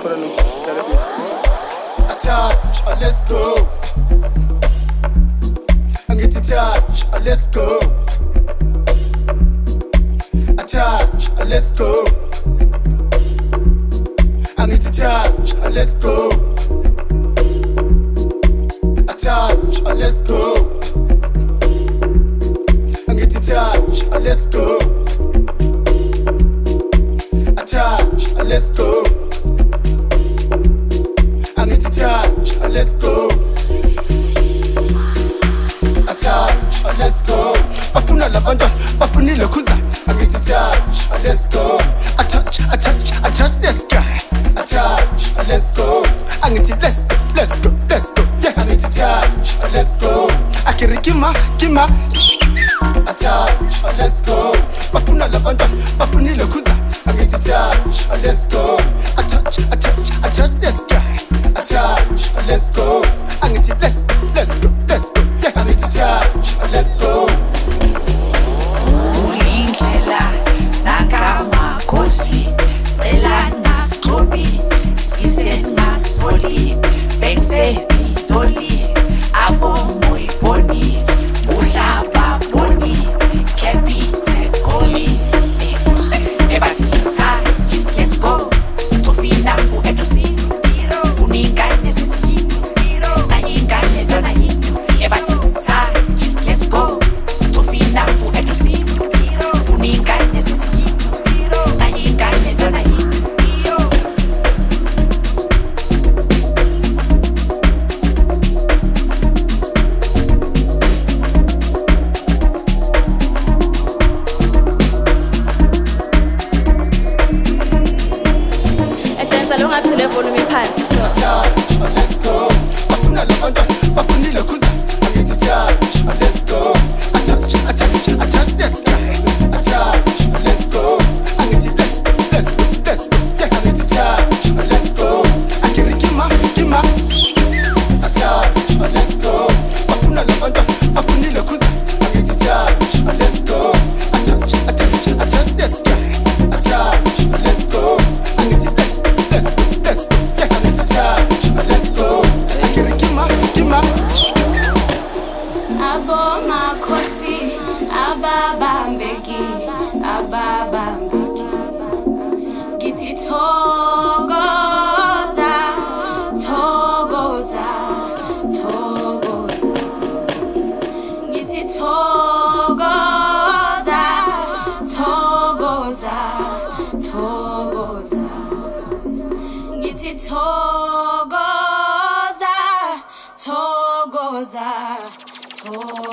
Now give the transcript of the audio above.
Touch, let's go. I'm getting touch, let's go. Touch, let's go. I'm getting touch, let's go. Touch, let's go. I'm getting touch, let's go. Touch, let's go. I need to touch, let's go. I touch, let's go. Bafuna lavanda, bafuni lokuza. I need to touch, let's go. I touch this guy. I touch, let's go. I need to let's go. Yeah, I need to touch, let's go. I can kima. I touch, let's go. Bafuna lavanda, bafuni lokuza. I need to touch, let's go. I touch this guy. I touch, let's go. I need to let's go. Yeah, I need to touch, let's go. Ulindlela nakama kosi, cela nascobi, size nasoli, pense bitoli, abo muy boni, uhlaba boni, kepite goli, ebasi touch, let's go. Tofina ku etusi, funingane sinzi, nayingane dona yinto, ebasi touch, let's go. Tofina ku etusi, funingane sinzi, nayingane dona yinto. Volume phansi so let's go. Bafuna lavanda, bafuni lokuza. I need to touch, let's go. I touch this guy. I touch, let's go. I need to let's go. Yeah, I need to touch, let's go. I can kima. I touch, let's go. Bafuna lavanda, bafuni lokuza. I need to touch, let's go. I touch this guy. I touch, let's go. I need to let's go. Yeah, I need to touch, let's go. I can kima. Abo makosi, ababambeki, Giti togoza, Giti togoza, Giti togoza,